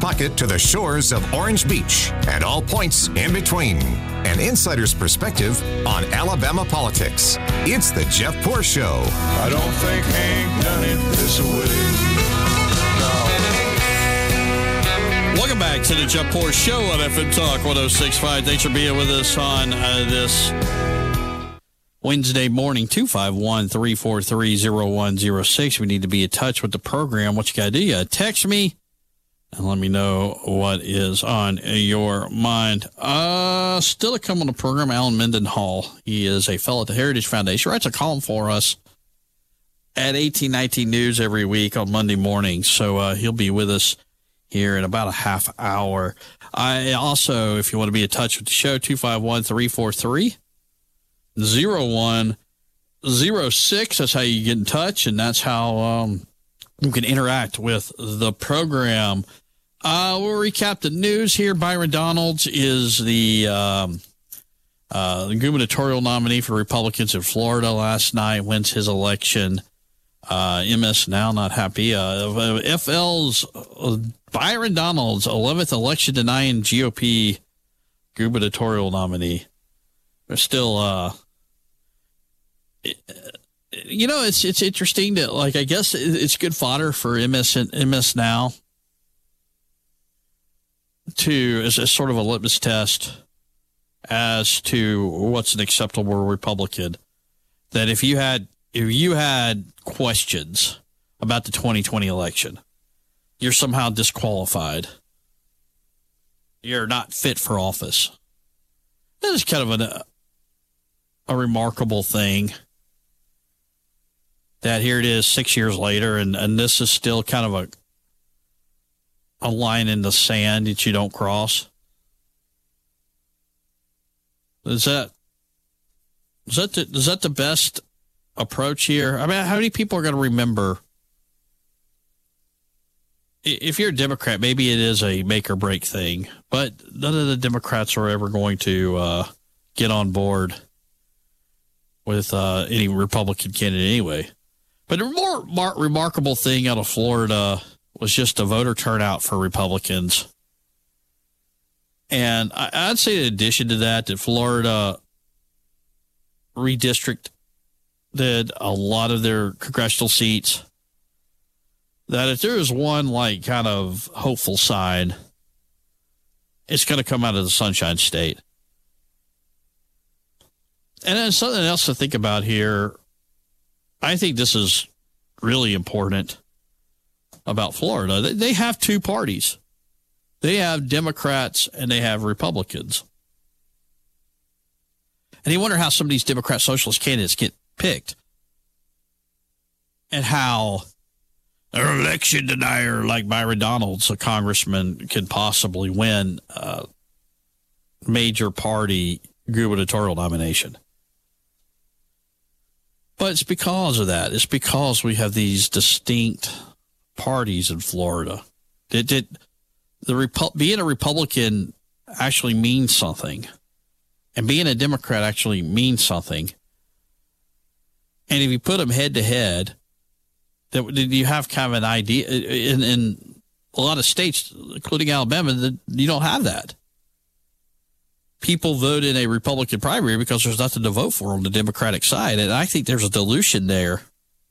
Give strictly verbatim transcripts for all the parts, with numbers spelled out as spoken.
pocket to the shores of Orange Beach and all points in between. An insider's perspective on Alabama politics. It's the Jeff Poor Show. I don't think Hank done it this way. No. Welcome back to the Jeff Poor Show on F M Talk one oh six point five. Thanks for being with us on uh, this Wednesday morning. Two five one, three four three, zero one zero six. We need to be in touch with the program. What you got to do? You got to text me and let me know what is on your mind. Uh, still to come on the program, Alan Mendenhall. He is a fellow at the Heritage Foundation. Writes a column for us at eighteen nineteen News every week on Monday morning. So uh, he'll be with us here in about a half hour. I also, if you want to be in touch with the show, two five one, three four three, zero one zero six. That's how you get in touch, and that's how um, you can interact with the program. Uh, we'll recap the news here. Byron Donalds is the, um, uh, the gubernatorial nominee for Republicans in Florida last night, wins his election. Uh, M S now not happy. Uh, F L's uh, Byron Donalds, eleventh election denying G O P gubernatorial nominee. They're still, uh, you know, it's it's interesting that, like, I guess it's good fodder for M S M S now to as a sort of a litmus test as to what's an acceptable Republican. That if you had if you had questions about the twenty twenty election, you're somehow disqualified. You're not fit for office. That is kind of an, a remarkable thing. That here it is six years later, and, and this is still kind of a a line in the sand that you don't cross. Is that is that the, is that the best approach here? I mean, how many people are going to remember? If you're a Democrat, maybe it is a make or break thing, but none of the Democrats are ever going to uh, get on board with uh, any Republican candidate anyway. But the more mar- remarkable thing out of Florida was just the voter turnout for Republicans. And I, I'd say in addition to that, that Florida redistricted a lot of their congressional seats. That if there is one, like, kind of hopeful sign, it's going to come out of the Sunshine State. And then something else to think about here. I think this is really important about Florida. They have two parties. They have Democrats and they have Republicans. And you wonder how some of these Democrat socialist candidates get picked. And how an election denier like Byron Donalds, a congressman, can possibly win a major party gubernatorial nomination. But it's because of that. It's because we have these distinct parties in Florida. That, that the Repu- being a Republican actually means something, and being a Democrat actually means something. And if you put them head to head, that you have kind of an idea. In, in a lot of states, including Alabama, that you don't have that. People vote in a Republican primary because there's nothing to vote for on the Democratic side. And I think there's a dilution there.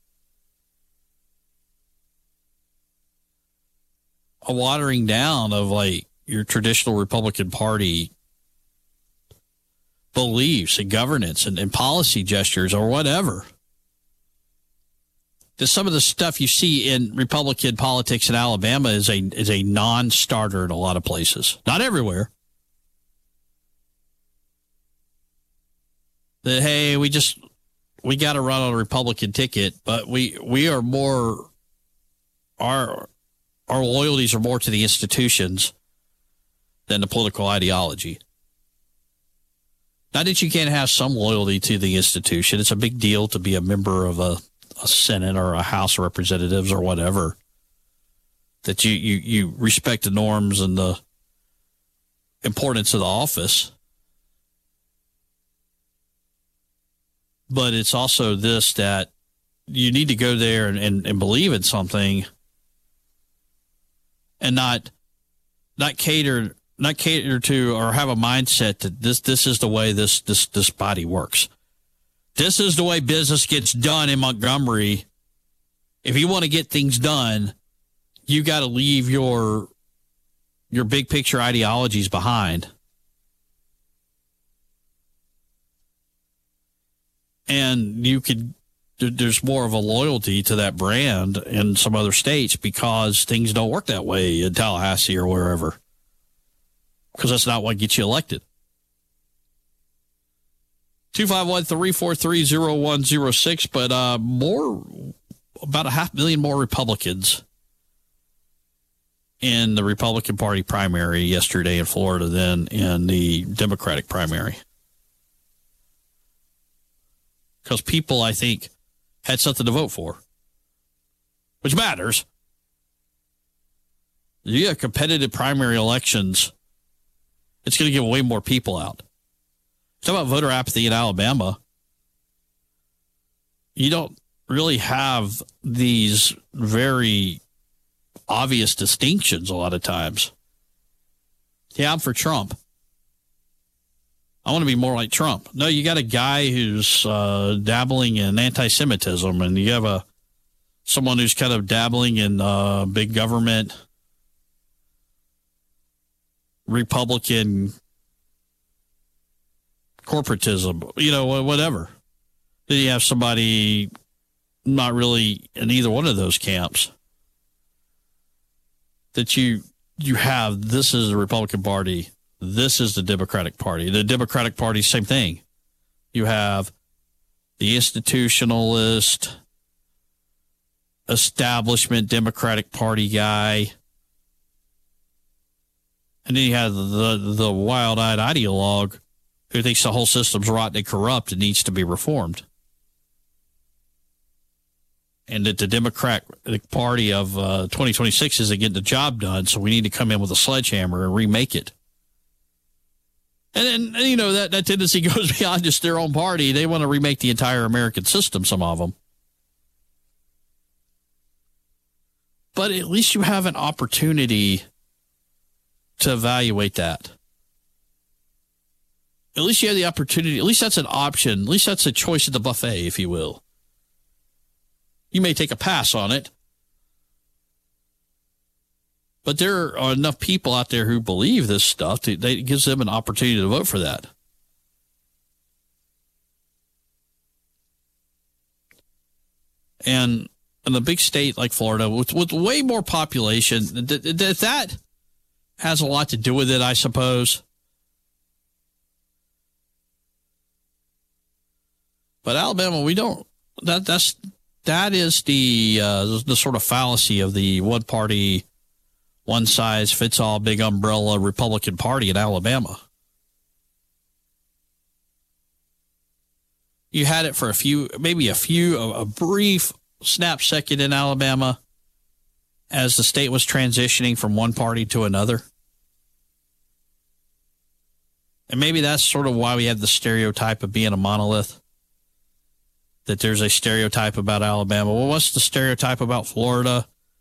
A watering down of, like, your traditional Republican Party beliefs and governance and, and policy gestures or whatever. That some of the stuff you see in Republican politics in Alabama is a is a non-starter in a lot of places. Not everywhere. That, hey, we just, we got to run on a Republican ticket, but we, we are more, our, our loyalties are more to the institutions than the political ideology. Not that you can't have some loyalty to the institution. It's a big deal to be a member of a, a Senate or a House of Representatives or whatever. That you, you, you respect the norms and the importance of the office. But it's also this, that you need to go there and, and, and believe in something and not not cater, not cater to, or have a mindset that this this is the way this this this body works. This is the way business gets done in Montgomery. If you want to get things done, you got to leave your your big picture ideologies behind. And you could, there's more of a loyalty to that brand in some other states because things don't work that way in Tallahassee or wherever. Because that's not what gets you elected. two five one, three four three, zero one zero six, but uh, more, about a half million more Republicans in the Republican Party primary yesterday in Florida than in the Democratic primary. Because people, I think, had something to vote for, which matters. You have competitive primary elections, it's going to get way more people out. Talk about voter apathy in Alabama. You don't really have these very obvious distinctions a lot of times. Yeah, I'm for Trump. I want to be more like Trump. No, you got a guy who's uh, dabbling in anti-Semitism, and you have a someone who's kind of dabbling in uh, big government, Republican corporatism, you know, whatever. Then you have somebody not really in either one of those camps. That you you have, this is the Republican Party, this is the Democratic Party. The Democratic Party, same thing. You have the institutionalist, establishment Democratic Party guy. And then you have the, the wild-eyed ideologue who thinks the whole system's rotten and corrupt and needs to be reformed. And that the Democratic Party of uh, twenty twenty-six isn't getting the job done, so we need to come in with a sledgehammer and remake it. And, and you know, that, that tendency goes beyond just their own party. They want to remake the entire American system, some of them. But at least you have an opportunity to evaluate that. At least you have the opportunity. At least that's an option. At least that's a choice at the buffet, if you will. You may take a pass on it. But there are enough people out there who believe this stuff that it gives them an opportunity to vote for that. And in a big state like Florida, with, with way more population, th- th- that has a lot to do with it, I suppose. But Alabama, we don't. That that's that is the uh, the sort of fallacy of the one party, one size fits all, big umbrella Republican Party in Alabama. You had it for a few, maybe a few, a, a brief snap second in Alabama as the state was transitioning from one party to another. And maybe that's sort of why we have the stereotype of being a monolith. That there's a stereotype about Alabama. Well, what's the stereotype about Florida?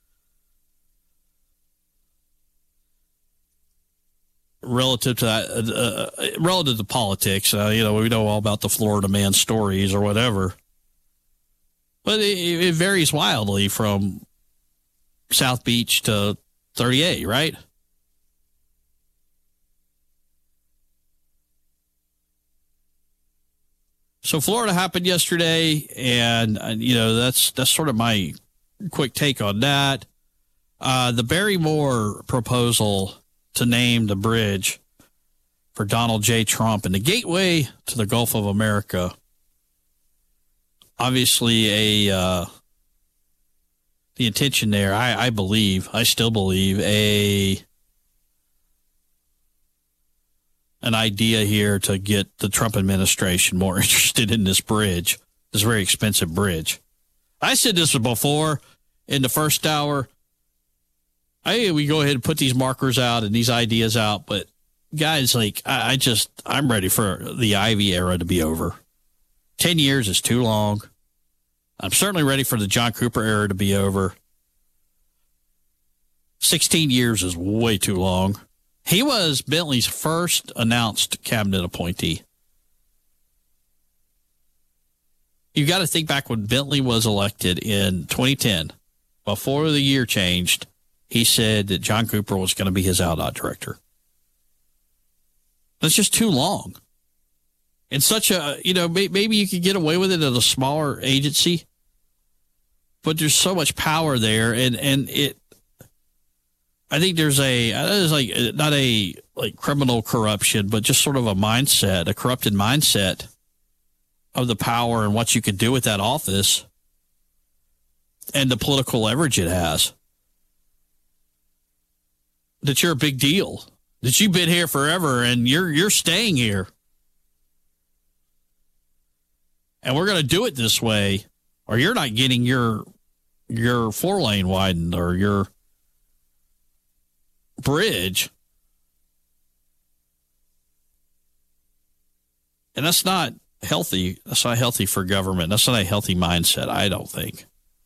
Relative to that, uh, uh, relative to politics, uh, you know, we know all about the Florida man stories or whatever. But it, it varies wildly from South Beach to thirty-eight, right? So Florida happened yesterday, and, uh, you know, that's that's sort of my quick take on that. Uh, the Barrymore proposal to name the bridge for Donald J. Trump and the gateway to the Gulf of America. Obviously, a uh, the intention there, I, I believe, I still believe, a an idea here to get the Trump administration more interested in this bridge, this very expensive bridge. I said this before in the first hour. I we go ahead and put these markers out and these ideas out, but guys, like I, I just I'm ready for the Ivy era to be over. Ten years is too long. I'm certainly ready for the John Cooper era to be over. Sixteen years is way too long. He was Bentley's first announced cabinet appointee. You got to think back when Bentley was elected in twenty ten. Before the year changed, he said that John Cooper was going to be his outdoor director. That's just too long. In such a, you know, maybe you could get away with it at a smaller agency, but there's so much power there, and, and it, I think there's a, there's like, not a, like criminal corruption, but just sort of a mindset, a corrupted mindset of the power and what you could do with that office and the political leverage it has. That you're a big deal. That you've been here forever and you're you're staying here. And we're going to do it this way, or you're not getting your your four lane widened or your bridge. And that's not healthy. That's not healthy for government. That's not a healthy mindset, I don't think.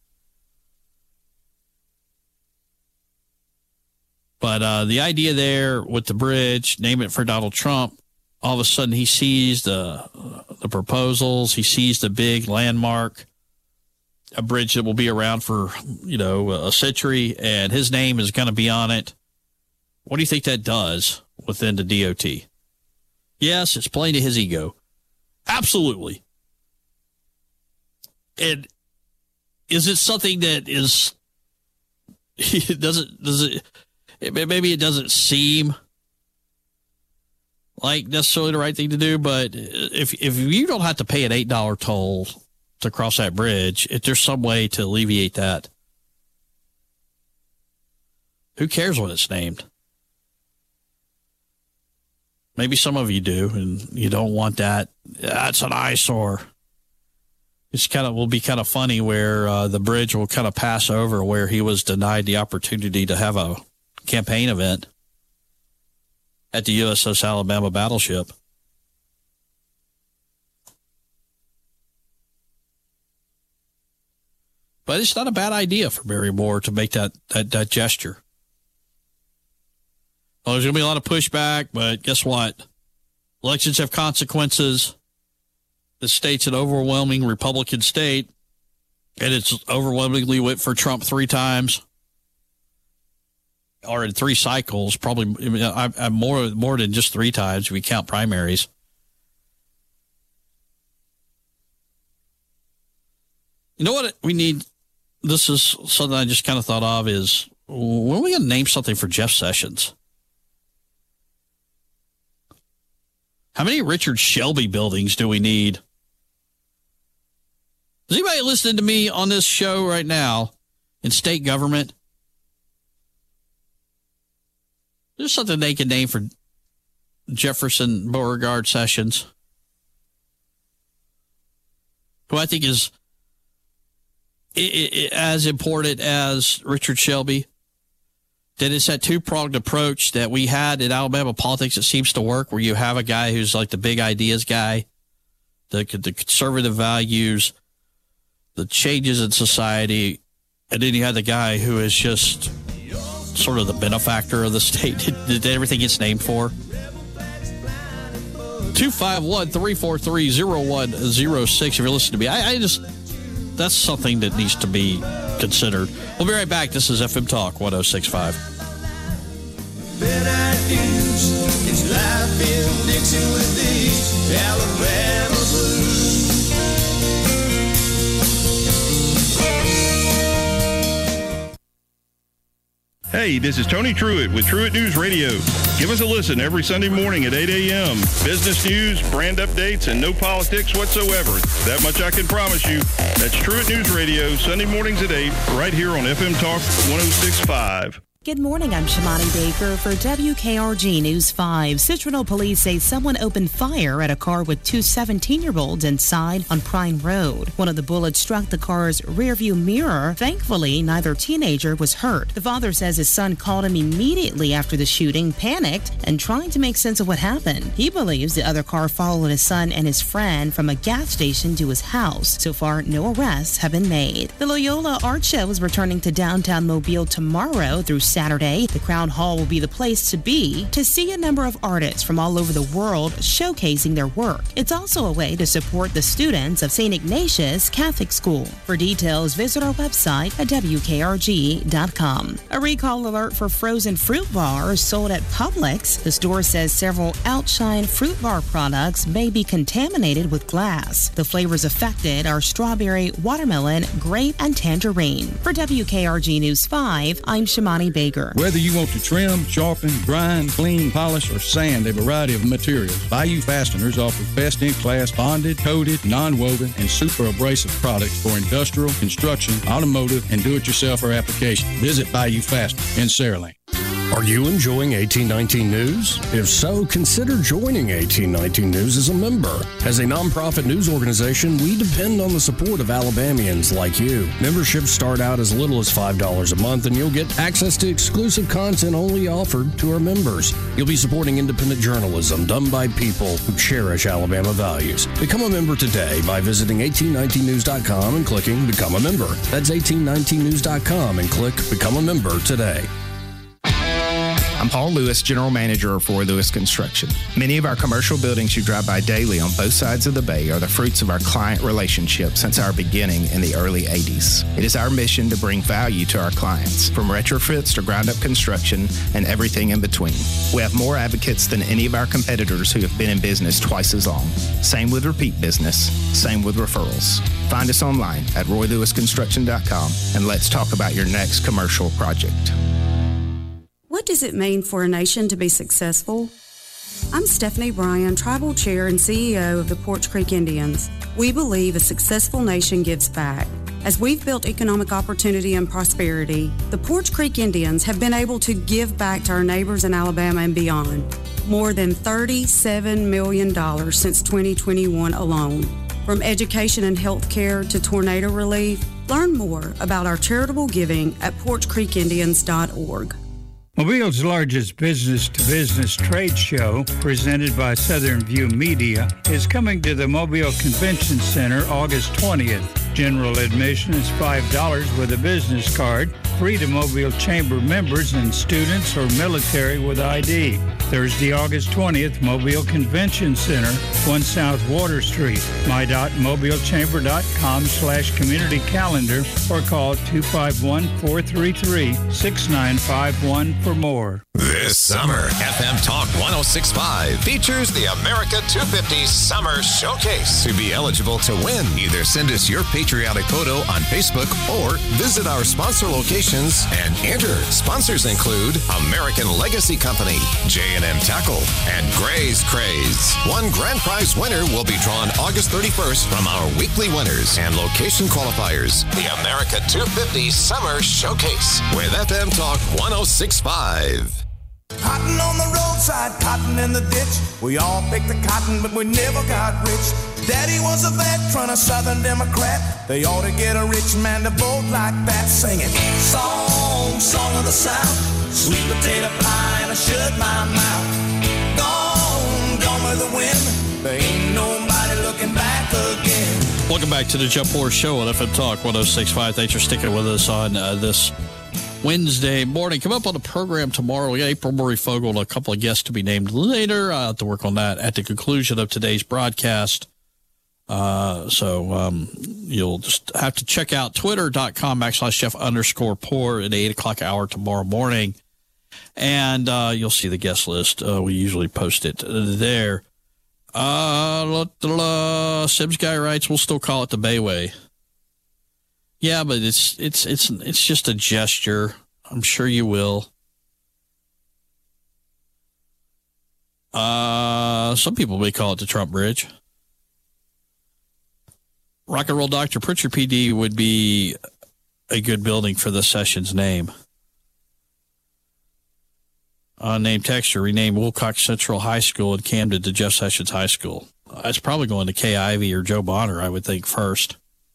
But uh, the idea there with the bridge, name it for Donald Trump, all of a sudden he sees the the proposals, he sees the big landmark, a bridge that will be around for, you know, a century, and his name is going to be on it. What do you think that does within the D O T? Yes, it's playing to his ego. Absolutely. And is it something that is, does it, does it, maybe it doesn't seem like necessarily the right thing to do, but if if you don't have to pay an eight dollar toll to cross that bridge, if there's some way to alleviate that, who cares what it's named? Maybe some of you do, and you don't want that. That's an eyesore. It's kind of will be kind of funny where uh, the bridge will kind of pass over where he was denied the opportunity to have a campaign event at the U S S Alabama battleship. But it's not a bad idea for Barry Moore to make that, that, that gesture. Well, there's going to be a lot of pushback, but guess what? Elections have consequences. The state's an overwhelming Republican state, and it's overwhelmingly went for Trump three times. Or in three cycles, probably I mean, I, I'm more more than just three times if we count primaries. You know what we need? This is something I just kind of thought of is, when are we going to name something for Jeff Sessions? How many Richard Shelby buildings do we need? Is anybody listening to me on this show right now in state government? There's something they can name for Jefferson Beauregard Sessions, who I think is as important as Richard Shelby. That it's that two-pronged approach that we had in Alabama politics that seems to work, where you have a guy who's like the big ideas guy, the, the conservative values, the changes in society, and then you have the guy who is just sort of the benefactor of the state that everything gets named for. two five one, three four three, zero one zero six. If you're listening to me, I, I just, that's something that needs to be considered. We'll be right back. This is F M Talk one oh six point five. It's life in Dixie with the Alabama Blues. Hey, this is Tony Truitt with Truitt News Radio. Give us a listen every Sunday morning at eight a.m. Business news, brand updates, and no politics whatsoever. That much I can promise you. That's Truitt News Radio, Sunday mornings at eight, right here on F M Talk one oh six point five. Good morning, I'm Shamani Baker for W K R G News five. Citronelle police say someone opened fire at a car with two seventeen-year-olds inside on Prime Road. One of the bullets struck the car's rearview mirror. Thankfully, neither teenager was hurt. The father says his son called him immediately after the shooting, panicked, and trying to make sense of what happened. He believes the other car followed his son and his friend from a gas station to his house. So far, no arrests have been made. The Loyola Art Show is returning to downtown Mobile tomorrow through Saturday, the Crown Hall will be the place to be to see a number of artists from all over the world showcasing their work. It's also a way to support the students of Saint Ignatius Catholic School. For details, visit our website at W K R G dot com. A recall alert for frozen fruit bars sold at Publix. The store says several Outshine fruit bar products may be contaminated with glass. The flavors affected are strawberry, watermelon, grape, and tangerine. For W K R G News five, I'm Shamani Baker. Whether you want to trim, sharpen, grind, clean, polish, or sand a variety of materials, Bayou Fasteners offers best-in-class bonded, coated, non-woven, and super abrasive products for industrial, construction, automotive, and do-it-yourselfer applications. Visit Bayou Fasteners in Saraland. Are you enjoying eighteen nineteen News? If so, consider joining eighteen nineteen News as a member. As a nonprofit news organization, we depend on the support of Alabamians like you. Memberships start out as little as five dollars a month, and you'll get access to exclusive content only offered to our members. You'll be supporting independent journalism done by people who cherish Alabama values. Become a member today by visiting eighteen nineteen news dot com and clicking Become a Member. That's eighteen nineteen news dot com and click Become a Member today. I'm Paul Lewis, General Manager of Roy Lewis Construction. Many of our commercial buildings you drive by daily on both sides of the bay are the fruits of our client relationship since our beginning in the early eighties. It is our mission to bring value to our clients, from retrofits to ground-up construction and everything in between. We have more advocates than any of our competitors who have been in business twice as long. Same with repeat business, same with referrals. Find us online at roy lewis construction dot com and let's talk about your next commercial project. What does it mean for a nation to be successful? I'm Stephanie Bryan, Tribal Chair and C E O of the Poarch Creek Indians. We believe a successful nation gives back. As we've built economic opportunity and prosperity, the Poarch Creek Indians have been able to give back to our neighbors in Alabama and beyond. More than thirty-seven million dollars since twenty twenty-one alone. From education and health care to tornado relief, learn more about our charitable giving at poarch creek indians dot org. Mobile's largest business-to-business trade show, presented by Southern View Media, is coming to the Mobile Convention Center August twentieth. General admission is five dollars with a business card, free to Mobile Chamber members and students or military with I D. Thursday, August twentieth, Mobile Convention Center, one South Water Street. my dot mobile chamber dot com slash community calendar or call two five one, four three three, six nine five one for more. This summer, F M Talk one oh six point five features the America two fifty Summer Showcase. To be eligible to win, either send us your patriotic photo on Facebook or visit our sponsor locations and enter. Sponsors include American Legacy Company, J and M Tackle, and Gray's Craze. One grand prize winner will be drawn August thirty-first from our weekly winners and location qualifiers. The America two fifty Summer Showcase with F M Talk one oh six point five. Cotton on the roadside, cotton in the ditch. We all picked the cotton, but we never got rich. Daddy was a veteran, a Southern Democrat. They ought to get a rich man to vote like that. Singing song, song of the South, sweet potato pie, and I shut my mouth. Gone, gone with the wind. There ain't nobody looking back again. Welcome back to the Jeff Poor Show on F M Talk one oh six point five. Thanks for sticking with us on uh, this Wednesday morning. Come up on the program tomorrow. We got April Murray Fogle and a couple of guests to be named later. I'll have to work on that at the conclusion of today's broadcast. Uh, so um, you'll just have to check out twitter.com backslash Jeff underscore poor at eight o'clock hour tomorrow morning. And uh, you'll see the guest list. Uh, we usually post it there. Uh, Sims Guy writes, we'll still call it the Bayway. Yeah, but it's it's it's it's just a gesture. I'm sure you will. Uh, some people may call it the Trump Bridge. Rock and Roll Doctor Pritchard P D would be a good building for the session's name. Unnamed texture, rename Wilcox Central High School in Camden to Jeff Sessions High School. Uh, it's probably going to Kay Ivey or Joe Bonner, I would think, first.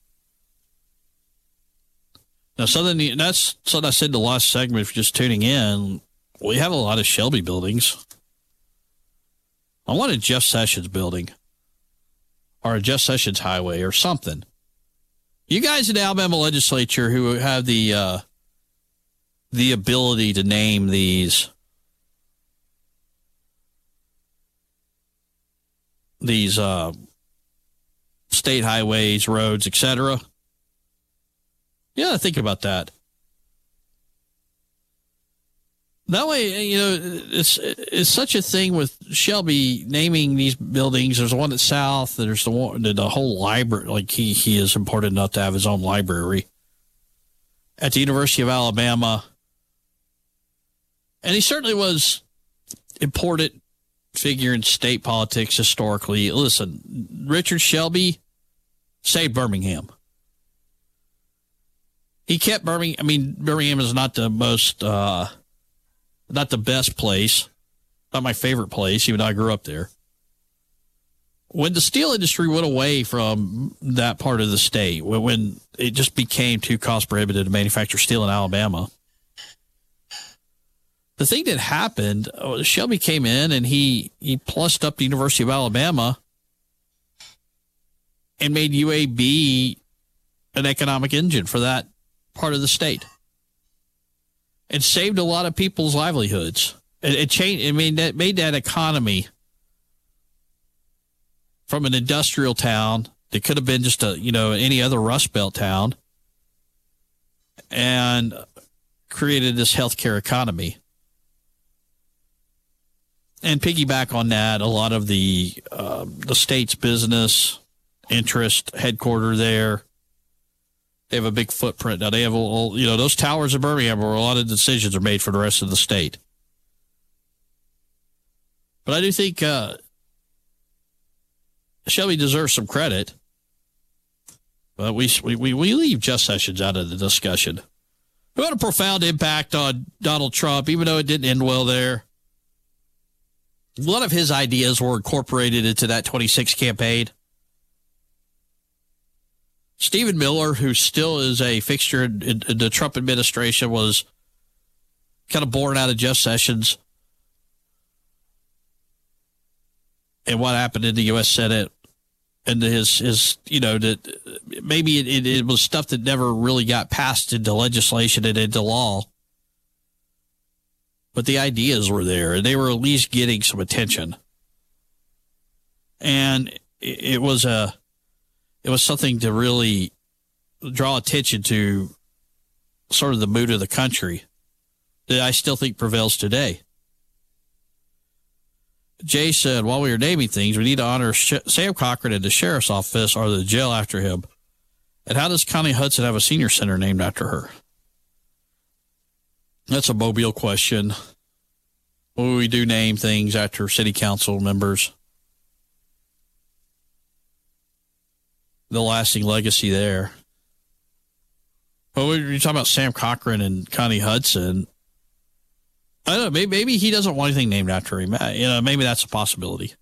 Now, something that's something I said in the last segment, if you're just tuning in, we have a lot of Shelby buildings. I want a Jeff Sessions building or a Jeff Sessions highway or something. You guys in the Alabama legislature who have the uh, the ability to name these these uh, state highways, roads, et cetera. Yeah, think about that. That way, you know, it's it's such a thing with Shelby naming these buildings. There's one at South. There's the one, the whole library. Like he he is important enough to have his own library at the University of Alabama, and he certainly was important figure in state politics historically. Listen, Richard Shelby saved Birmingham. He kept Birmingham. I mean, Birmingham is not the most. Uh, Not the best place, not my favorite place, even though I grew up there. When the steel industry went away from that part of the state, when, when it just became too cost prohibitive to manufacture steel in Alabama, the thing that happened, Shelby came in and he, he plussed up the University of Alabama and made U A B an economic engine for that part of the state. It saved a lot of people's livelihoods. It, it changed. I mean, that made that economy from an industrial town that could have been just a, you know, any other Rust Belt town, and created this healthcare economy. And piggyback on that, a lot of the uh, the state's business interest headquartered there. They have a big footprint. Now, they have, a, you know, those towers in Birmingham where a lot of decisions are made for the rest of the state. But I do think uh, Shelby deserves some credit. But we, we, we leave Jeff Sessions out of the discussion. Who had a profound impact on Donald Trump, even though it didn't end well there. A lot of his ideas were incorporated into that twenty-six campaign. Stephen Miller, who still is a fixture in, in, in the Trump administration, was kind of born out of Jeff Sessions and what happened in the U S Senate, and his, his you know, that maybe it, it, it was stuff that never really got passed into legislation and into law. But the ideas were there, and they were at least getting some attention. And it, it was a... It was something to really draw attention to sort of the mood of the country that I still think prevails today. Jay said, while we were naming things, we need to honor Sam Cochran and the sheriff's office or the jail after him. And how does Connie Hudson have a senior center named after her? That's a Mobile question. Well, we do name things after city council members. The lasting legacy there. Well, you're talking about Sam Cochran and Connie Hudson. I don't know. Maybe, maybe he doesn't want anything named after him. You know, maybe that's a possibility.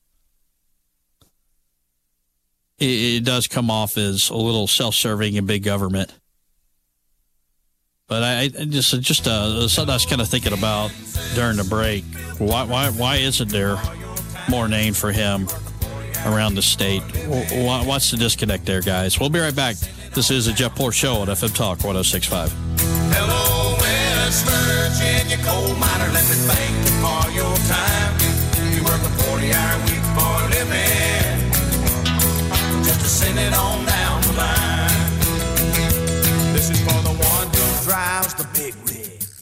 It, it does come off as a little self-serving and big government. But I, I just, just uh, something I was kind of thinking about during the break. Why, why, why isn't there more named for him around the state? What's the disconnect there, guys? We'll be right back. This is the Jeff Poor Show on F M Talk one oh six point five. Hello, West Virginia coal miner. Let me thank you for your time. You work a forty-hour week for a living, just to send it on down the line. This is for the one who drives the big rig.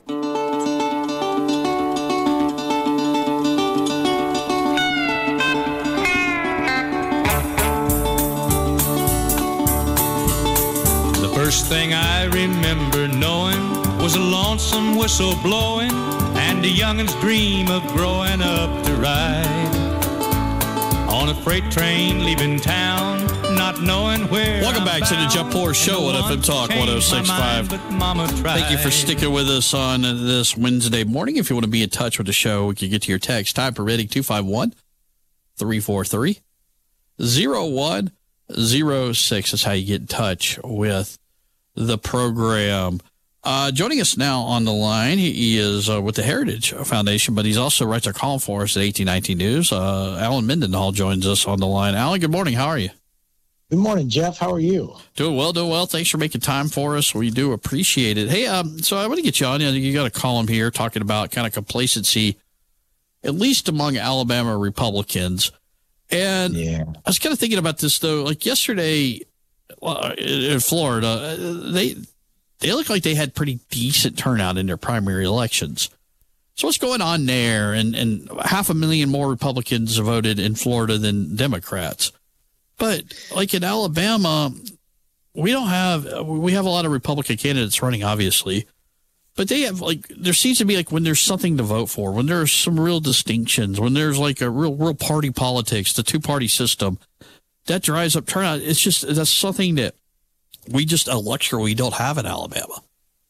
First thing I remember knowing was a lonesome whistle blowing and a youngin's dream of growing up to ride on a freight train leaving town, not knowing where. Welcome back to the Jeff Poor Show on F M Talk one oh six point five. Thank you for sticking with us on this Wednesday morning. If you want to be in touch with the show, we can get to your text. Time permitting, two five one, three four three, oh one oh six. That's how you get in touch with the program. Uh, joining us now on the line, he, he is uh, with the Heritage Foundation, but he's also writes a column for us at eighteen nineteen News. Uh, Alan Mendenhall joins us on the line. Alan, good morning. How are you? Good morning, Jeff. How are you? Doing well, doing well. Thanks for making time for us. We do appreciate it. Hey, um, so I want to get you on. You got a column here talking about kind of complacency, at least among Alabama Republicans. And yeah. I was kind of thinking about this, though. Like yesterday uh, in Florida, they they look like they had pretty decent turnout in their primary elections. So what's going on there? And, and half a million more Republicans voted in Florida than Democrats. But like in Alabama, we don't have, we have a lot of Republican candidates running, obviously, but they have like, there seems to be like when there's something to vote for, when there's some real distinctions, when there's like a real, real party politics, the two party system that drives up turnout. It's just, that's something that we just a luxury we don't have in Alabama.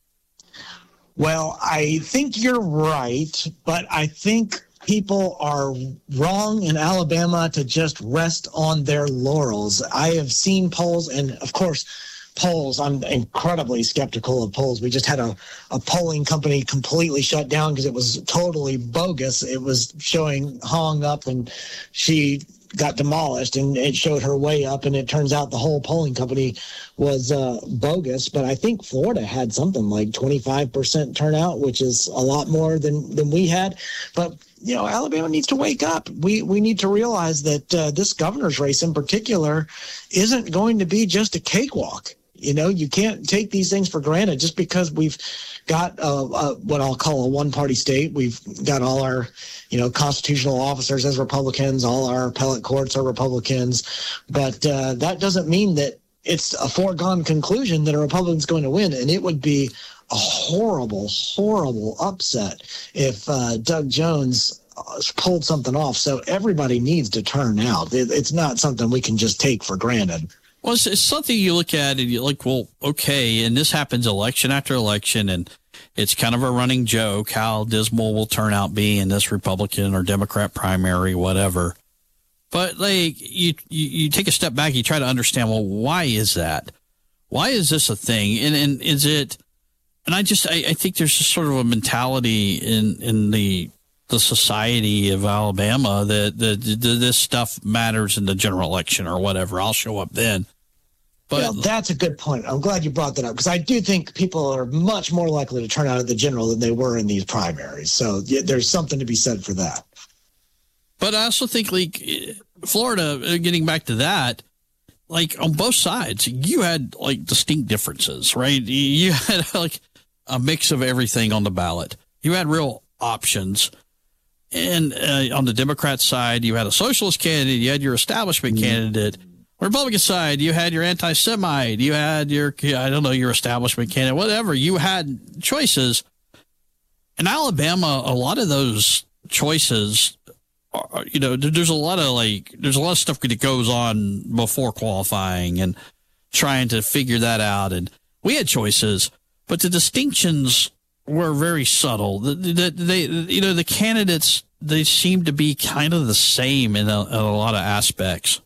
Well, I think you're right, but I think people are wrong in Alabama to just rest on their laurels. I have seen polls, and of course, polls, I'm incredibly skeptical of polls. We just had a, a polling company completely shut down because it was totally bogus. It was showing Hong up, and she got demolished, and it showed her way up, and it turns out the whole polling company was uh, bogus. But I think Florida had something like twenty-five percent turnout, which is a lot more than, than we had. But you know, Alabama needs to wake up. We we need to realize that uh, this governor's race in particular isn't going to be just a cakewalk. You know, you can't take these things for granted just because we've got uh, uh, what I'll call a one-party state. We've got all our, you know, constitutional officers as Republicans, all our appellate courts are Republicans. But uh, that doesn't mean that it's a foregone conclusion that a Republican's going to win. And it would be a horrible, horrible upset if uh, Doug Jones pulled something off. So everybody needs to turn out. It, it's not something we can just take for granted. Well, it's, it's something you look at and you're like, well, okay, and this happens election after election, and it's kind of a running joke how dismal will turnout be in this Republican or Democrat primary, whatever. But like you, you, you take a step back, you try to understand, well, why is that? Why is this a thing? And and is it? And I just I, I think there's just sort of a mentality in in the the society of Alabama that the, the, this stuff matters in the general election or whatever. I'll show up then. But well, that's a good point. I'm glad you brought that up because I do think people are much more likely to turn out at the general than they were in these primaries. So yeah, there's something to be said for that. But I also think, like, Florida, getting back to that, like, on both sides, you had, like, distinct differences, right? You had, like, a mix of everything on the ballot. You had real options. And uh, on the Democrat side, you had a socialist candidate, you had your establishment mm-hmm. candidate. Republican side, you had your anti-Semite, you had your, I don't know, your establishment candidate, whatever. You had choices. In Alabama, a lot of those choices, are, you know, there's a lot of like, there's a lot of stuff that goes on before qualifying and trying to figure that out. And we had choices, but the distinctions were very subtle. The, the, they, you know, the candidates, they seem to be kind of the same in a, in a lot of aspects.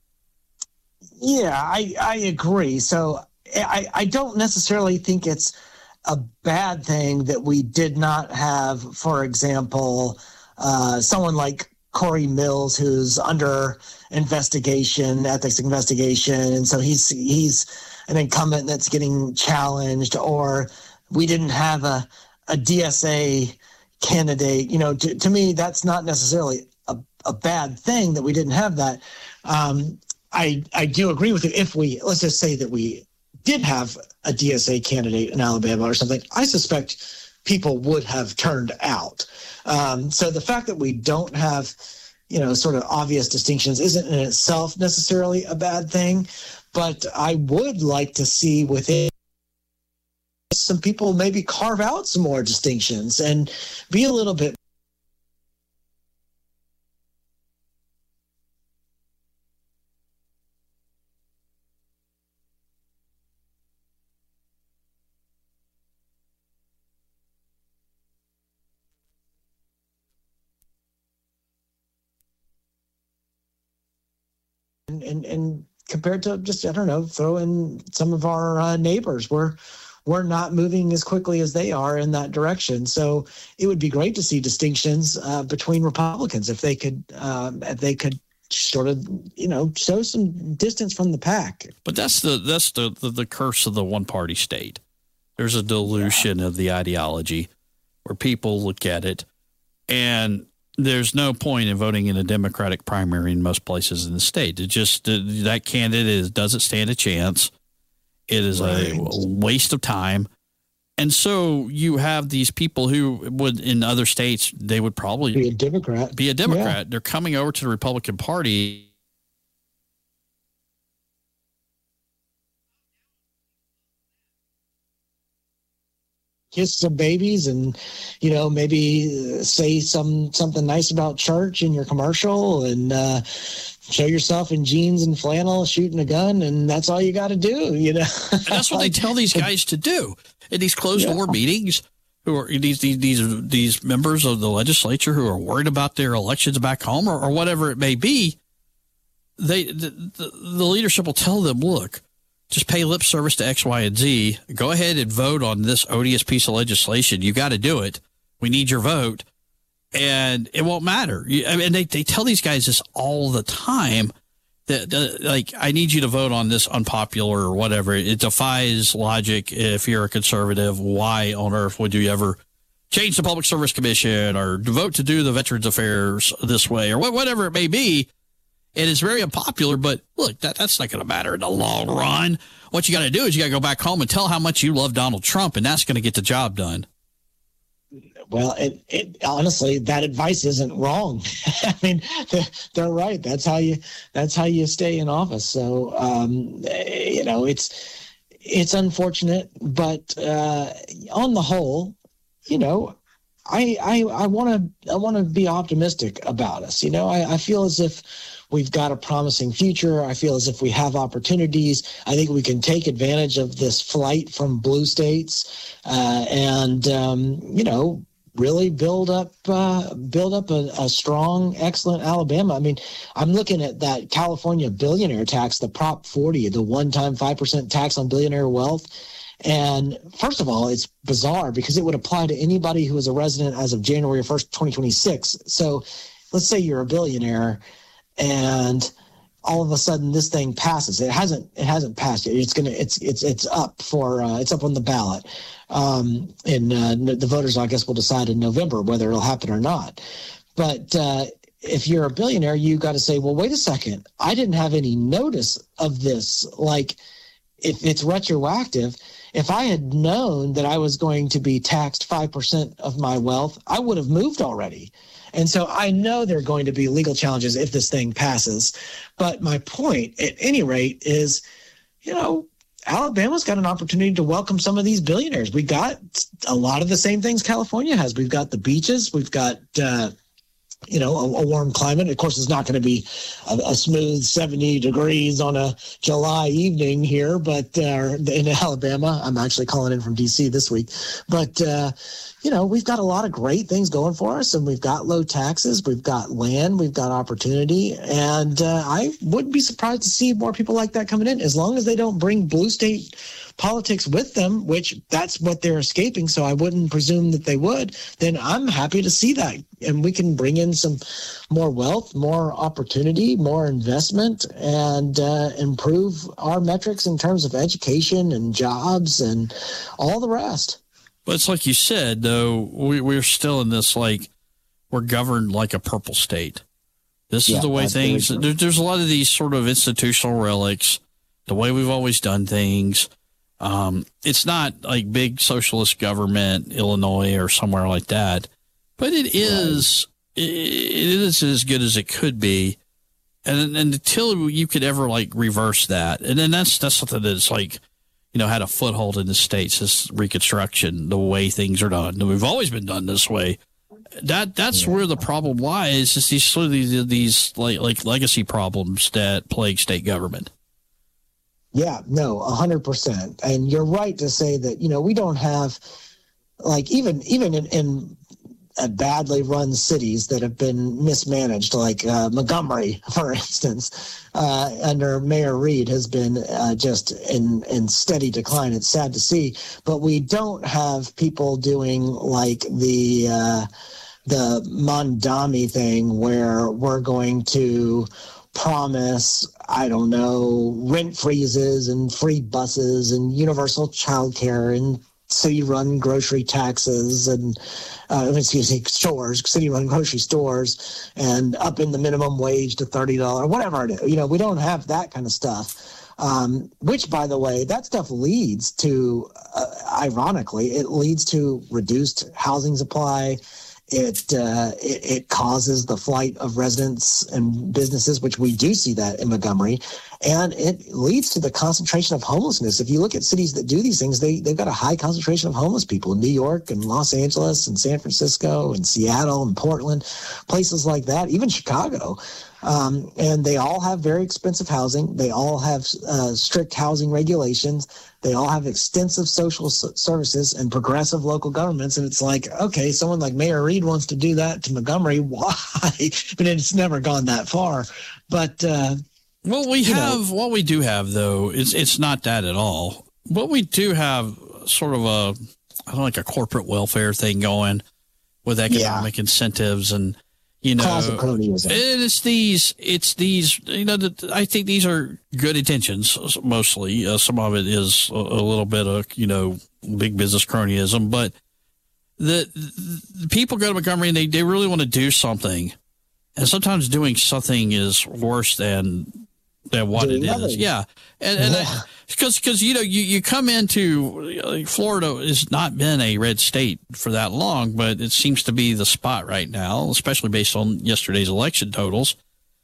Yeah, I, I agree. So I, I don't necessarily think it's a bad thing that we did not have, for example, uh, someone like Corey Mills, who's under investigation, ethics investigation, and so he's he's an incumbent that's getting challenged, or we didn't have a, a D S A candidate. You know, to, to me, that's not necessarily a, a bad thing that we didn't have that. Um, I, I do agree with you. If we, let's just say that we did have a D S A candidate in Alabama or something, I suspect people would have turned out. Um, so the fact that we don't have, you know, sort of obvious distinctions isn't in itself necessarily a bad thing, but I would like to see within some people maybe carve out some more distinctions and be a little bit And, and compared to just, I don't know, throw in some of our uh, neighbors, we're, we're not moving as quickly as they are in that direction. So it would be great to see distinctions uh, between Republicans if they could, um, if they could sort of, you know, show some distance from the pack. But that's the that's the the, the curse of the one party state. There's a dilution yeah. of the ideology where people look at it, and there's no point in voting in a Democratic primary in most places in the state. It just that candidate is, doesn't stand a chance. It is right. a waste of time. And so you have these people who would, in other states, they would probably be a Democrat. Be a Democrat. Yeah. They're coming over to the Republican Party. Kiss some babies and, you know, maybe say some something nice about church in your commercial and uh, show yourself in jeans and flannel shooting a gun, and that's all you got to do, you know. And that's what they tell these guys to do in these closed door yeah. meetings. Who are these these these these members of the legislature who are worried about their elections back home or, or whatever it may be? They the, the, the leadership will tell them, look, just pay lip service to X, Y, and Z. Go ahead and vote on this odious piece of legislation. You got to do it. We need your vote. And it won't matter. I mean, they, they tell these guys this all the time that, that, like, I need you to vote on this unpopular or whatever. It defies logic. If you're a conservative, why on earth would you ever change the Public Service Commission or vote to do the Veterans Affairs this way or whatever it may be? It is very unpopular, but look, that, that's not going to matter in the long run. What you got to do is you got to go back home and tell how much you love Donald Trump, and that's going to get the job done. Well, it, it honestly, that advice isn't wrong. I mean, they're, they're right. That's how you that's how you stay in office. So, um, you know, it's it's unfortunate, but uh, on the whole, you know, I I I want to I want to be optimistic about us. You know, I, I feel as if we've got a promising future. I feel as if we have opportunities. I think we can take advantage of this flight from blue states uh, and, um, you know, really build up uh, build up a, a strong, excellent Alabama. I mean, I'm looking at that California billionaire tax, the Prop forty, the one-time five percent tax on billionaire wealth. And first of all, it's bizarre because it would apply to anybody who is a resident as of January first, twenty twenty-six. So let's say you're a billionaire and all of a sudden this thing passes. It hasn't. It hasn't passed yet. It's gonna. It's it's it's up for. Uh, it's up on the ballot, um, and uh, the voters, I guess, will decide in November whether it'll happen or not. But uh, if you're a billionaire, you got to say, well, wait a second. I didn't have any notice of this. Like, if it's retroactive, if I had known that I was going to be taxed five percent of my wealth, I would have moved already. And so I know there are going to be legal challenges if this thing passes. But my point, at any rate, is, you know, Alabama's got an opportunity to welcome some of these billionaires. We got a lot of the same things California has. We've got the beaches. We've got, uh, you know, a, a warm climate. Of course, it's not going to be a, a smooth seventy degrees on a July evening here, but uh, in Alabama. I'm actually calling in from D C this week. But, uh, you know, we've got a lot of great things going for us, and we've got low taxes. We've got land. We've got opportunity. And uh, I wouldn't be surprised to see more people like that coming in, as long as they don't bring blue state politics with them, which that's what they're escaping. So I wouldn't presume that they would. Then I'm happy to see that. And we can bring in some more wealth, more opportunity, more investment, and uh, improve our metrics in terms of education and jobs and all the rest. But it's like you said, though, we, we're still in this, like, we're governed like a purple state. This yeah, is the way things, there, there's a lot of these sort of institutional relics, the way we've always done things. Um, it's not like big socialist government, Illinois or somewhere like that, but it is, right. it, it is as good as it could be. And, and until you could ever, like, reverse that, and then that's, that's something that's, like, you know, had a foothold in the states, this Reconstruction, the way things are done. And we've always been done this way. That that's yeah. where the problem lies. Is these sort of these, these like like legacy problems that plague state government. Yeah, no, a hundred percent. And you're right to say that, you know, we don't have, like, even even in, in uh, badly run cities that have been mismanaged, like uh, Montgomery, for instance, uh, under Mayor Reed has been uh, just in, in steady decline. It's sad to see, but we don't have people doing like the uh, the Mondami thing where we're going to promise, I don't know, rent freezes and free buses and universal childcare and city-run grocery taxes and, uh, excuse me, stores, city-run grocery stores, and up in the minimum wage to thirty dollars, whatever it is. You know, we don't have that kind of stuff, um, which, by the way, that stuff leads to, uh, ironically, it leads to reduced housing supply. It, uh, it it causes the flight of residents and businesses, which we do see that in Montgomery, and it leads to the concentration of homelessness. If you look at cities that do these things, they, they've got a high concentration of homeless people in New York and Los Angeles and San Francisco and Seattle and Portland, places like that, even Chicago. Um, and they all have very expensive housing. They all have uh, strict housing regulations. They all have extensive social s- services and progressive local governments. And it's like, okay, someone like Mayor Reed wants to do that to Montgomery. Why? But it's never gone that far. But uh, well, we have know. what we do have, though. It's it's not that at all. What we do have sort of a I don't know, like a corporate welfare thing going with economic yeah. incentives and. You know, and it's these, it's these, you know, the, I think these are good intentions mostly. Uh, some of it is a, a little bit of, you know, big business cronyism, but the, the people go to Montgomery and they, they really want to do something. And sometimes doing something is worse than, than what doing it nothing. is. Yeah. And, and yeah. I, Because, because you know, you, you come into uh, Florida has not been a red state for that long, but it seems to be the spot right now, especially based on yesterday's election totals.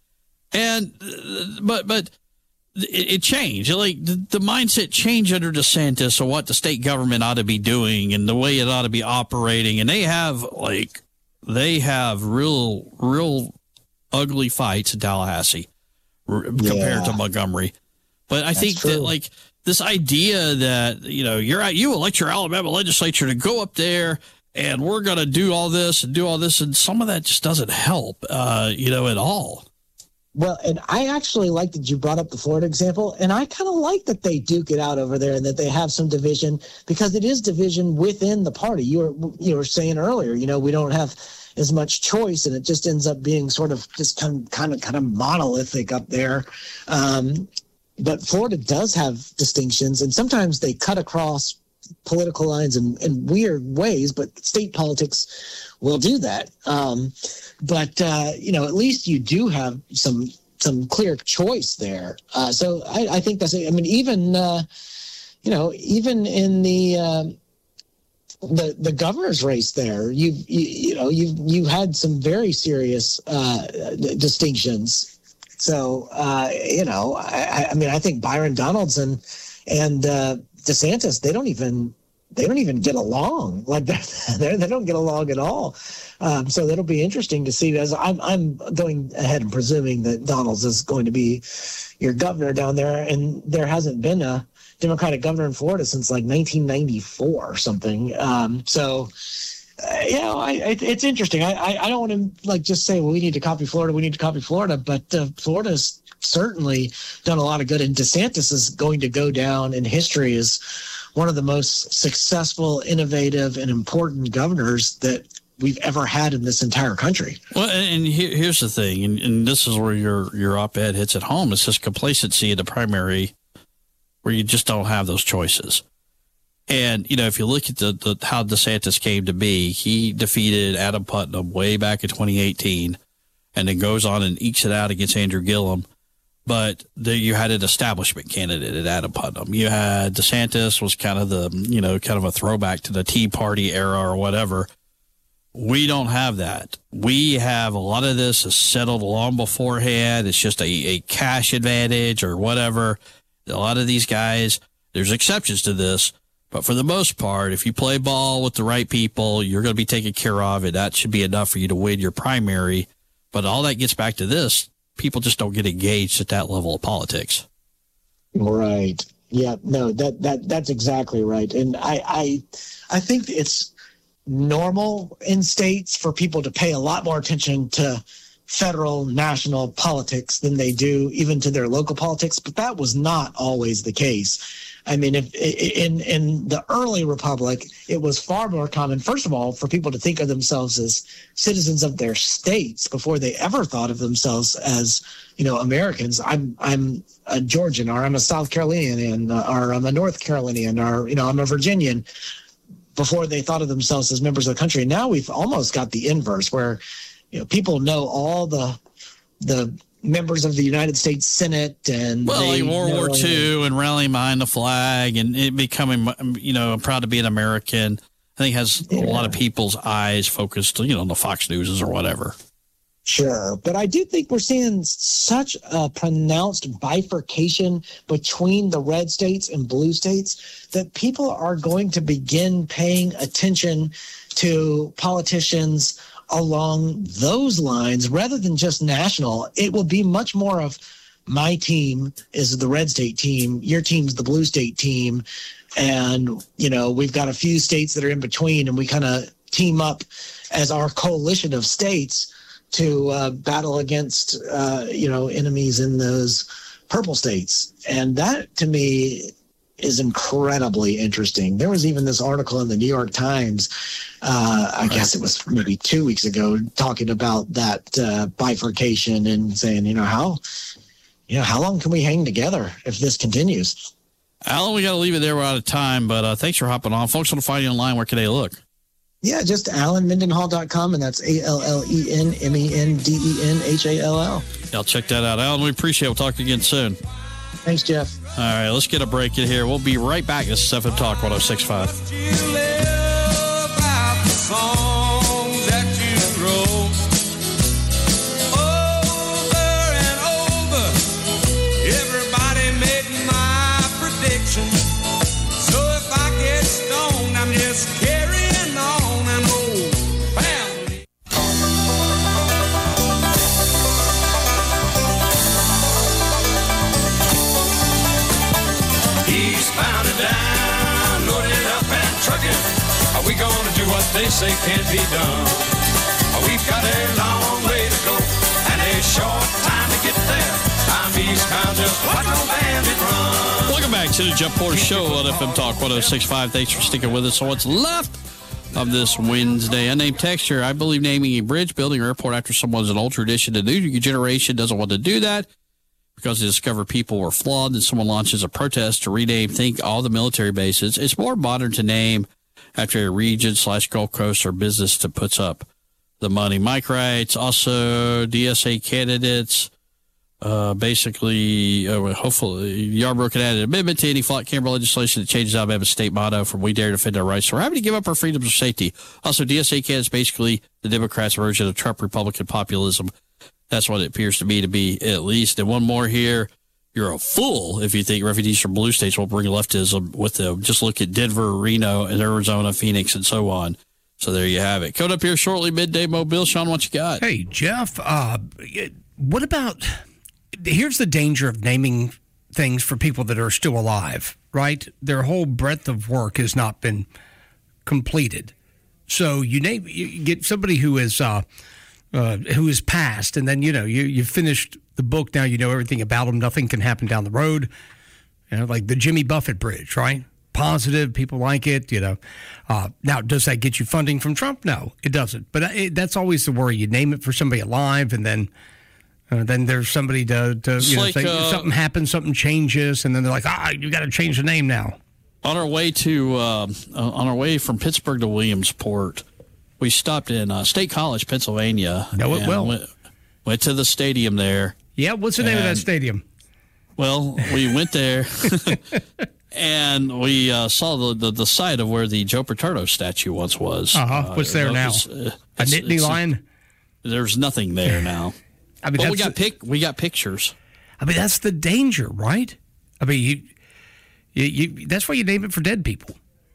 And, uh, but, but it, it changed. Like the, the mindset changed under DeSantis of what the state government ought to be doing and the way it ought to be operating. And they have like, they have real, real ugly fights in Tallahassee r- compared yeah. to Montgomery. But I That's think true. that, like, this idea that, you know, you're at, you elect your Alabama legislature to go up there and we're going to do all this and do all this. And some of that just doesn't help, uh, you know, at all. Well, and I actually like that you brought up the Florida example. And I kind of like that they duke it out over there and that they have some division because it is division within the party. You were, you were saying earlier, you know, we don't have as much choice and it just ends up being sort of just kind of, kind of, kind of monolithic up there. Um, But Florida does have distinctions, and sometimes they cut across political lines in, in weird ways, but state politics will do that. Um, but, uh, you know, at least you do have some some clear choice there. Uh, so I, I think that's, I mean, even, uh, you know, even in the uh, the the governor's race there, you you, you know, you you had some very serious uh, distinctions. So, uh, you know, I, I mean, I think Byron Donaldson and uh, DeSantis, they don't even they don't even get along. Like they they don't get along at all. Um, so that'll be interesting to see. As I'm I'm going ahead and presuming that Donalds is going to be your governor down there, and there hasn't been a Democratic governor in Florida since like nineteen ninety-four or something. Um, so. Uh, you know, I, it, it's interesting. I, I, I don't want to like just say, well, we need to copy Florida. We need to copy Florida. But uh, Florida's certainly done a lot of good. And DeSantis is going to go down in history as one of the most successful, innovative, and important governors that we've ever had in this entire country. Well, and here, here's the thing, and, and this is where your, your op-ed hits at home. It's this complacency in the primary where you just don't have those choices. And, you know, if you look at the, the how DeSantis came to be, he defeated Adam Putnam way back in twenty eighteen and then goes on and ekes it out against Andrew Gillum. But the, you had an establishment candidate at Adam Putnam. You had DeSantis was kind of the, you know, kind of a throwback to the Tea Party era or whatever. We don't have that. We have a lot of this is settled long beforehand. It's just a, a cash advantage or whatever. A lot of these guys, there's exceptions to this. But for the most part, if you play ball with the right people, you're going to be taken care of, and that should be enough for you to win your primary. But all that gets back to this. People just don't get engaged at that level of politics. Right. Yeah, no, that, that that's exactly right. And I, I I think it's normal in states for people to pay a lot more attention to federal, national politics than they do even to their local politics. But that was not always the case. I mean, if in in the early republic, it was far more common, first of all, for people to think of themselves as citizens of their states before they ever thought of themselves as, you know, Americans. I'm I'm a Georgian, or I'm a South Carolinian, or I'm a North Carolinian, or, you know, I'm a Virginian, before they thought of themselves as members of the country. Now we've almost got the inverse, where, you know, people know all the the members of the United States Senate, and well, they like World know, War Two and rallying behind the flag and it becoming, you know, I'm proud to be an American. I think has yeah. a lot of people's eyes focused, you know, on the Fox Newses or whatever. Sure. But I do think we're seeing such a pronounced bifurcation between the red states and blue states that people are going to begin paying attention to politicians along those lines rather than just national. It will be much more of, my team is the red state team, your team's the blue state team, and, you know, we've got a few states that are in between, and we kind of team up as our coalition of states to uh, battle against, uh, you know, enemies in those purple states. And that, to me, is incredibly interesting. There was even this article in the New York Times, uh, I guess it was maybe two weeks ago, talking about that uh, bifurcation and saying, you know, how, you know, how long can we hang together if this continues? Alan, we got to leave it there. We're out of time, but uh, thanks for hopping on. Folks want to find you online. Where can they look? Yeah, just alan mendenhall dot com, and that's A L L E N M E N D E N H A L L. I'll check that out. Alan, we appreciate it. We'll talk again soon. Thanks, Jeff. All right, let's get a break in here. We'll be right back. This is F M Talk one oh six point five. Are we gonna do what they say can't be done? We've got a long way to go and a short time to get there. I'm eastbound, just watch no bandit run. Welcome back to the Jeff Porter Show on F M Talk one oh six point five. Thanks for sticking with us on what's left of this Wednesday. Unnamed texture, I believe naming a bridge, building, or airport after someone's an old tradition. The new generation doesn't want to do that because they discover people were flawed, and someone launches a protest to rename, think, all the military bases. It's more modern to name after a region slash Gulf Coast or business that puts up the money. Mike writes, also D S A candidates, uh, basically, uh, hopefully, Yarbrough can add an amendment to any flight camera legislation that changes Alabama's state motto from "We dare defend our rights." So we're having to give up our freedoms of safety. Also, D S A candidates basically the Democrats' version of Trump Republican populism. That's what it appears to me to be, at least. And one more here. You're a fool if you think refugees from blue states will bring leftism with them. Just look at Denver, Reno, and Arizona, Phoenix, and so on. So there you have it. Coming up here shortly, Midday Mobile. Sean, what you got? Hey, Jeff, uh, what about, here's the danger of naming things for people that are still alive, right? Their whole breadth of work has not been completed. So you name, you get somebody who is, uh, uh, who is passed, and then, you know, you, you've finished the book, now you know everything about them. Nothing can happen down the road. You know, like the Jimmy Buffett Bridge, right? Positive, people like it, you know. Uh, now, does that get you funding from Trump? No, it doesn't. But it, that's always the worry. You name it for somebody alive, and then uh, then there's somebody to, to you know, like, say uh, something happens, something changes, and then they're like, ah, you got to change the name now. On our way to uh, on our way from Pittsburgh to Williamsport, we stopped in uh, State College, Pennsylvania. Know it well. Went, went to the stadium there. Yeah, what's the name and, of that stadium? Well, we went there, and we uh, saw the, the, the site of where the Joe Paterno statue once was. Uh-huh. What's there uh, now? It's, uh, a Nittany Lion? There's nothing there now. I mean, but we got pic- we got pictures. I mean, that's the danger, right? I mean, you, you, you that's why you name it for dead people.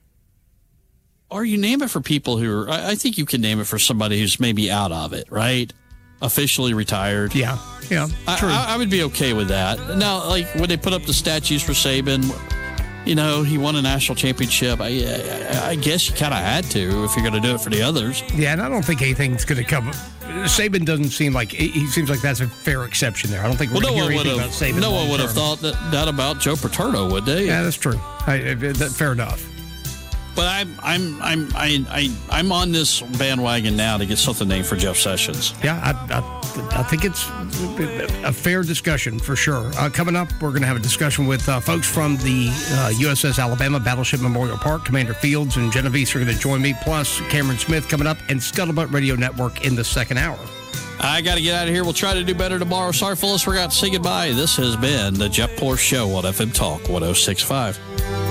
Or you name it for people who are, I, I think you can name it for somebody who's maybe out of it, right? Officially retired. Yeah, yeah, true. I, I, I would be okay with that. Now, like when they put up the statues for Saban, you know, he won a national championship. I, I, I guess you kind of had to if you're going to do it for the others. Yeah, and I don't think anything's going to come. Saban doesn't seem like he seems like that's a fair exception there. I don't think we're well, going to no hear anything about Saban. No one would have thought that, that about Joe Paterno, would they? Yeah, that's true. I, I, fair enough. But I'm I'm I'm I, I I'm on this bandwagon now to get something named for Jeff Sessions. Yeah, I, I, I think it's a fair discussion for sure. Uh, coming up, we're going to have a discussion with uh, folks from the uh, U S S Alabama Battleship Memorial Park. Commander Fields and Genovese are going to join me, plus Cameron Smith coming up, and Scuttlebutt Radio Network in the second hour. I got to get out of here. We'll try to do better tomorrow. Sorry, fellas, forgot to say goodbye. This has been the Jeff Porsche Show on F M Talk one oh six point five.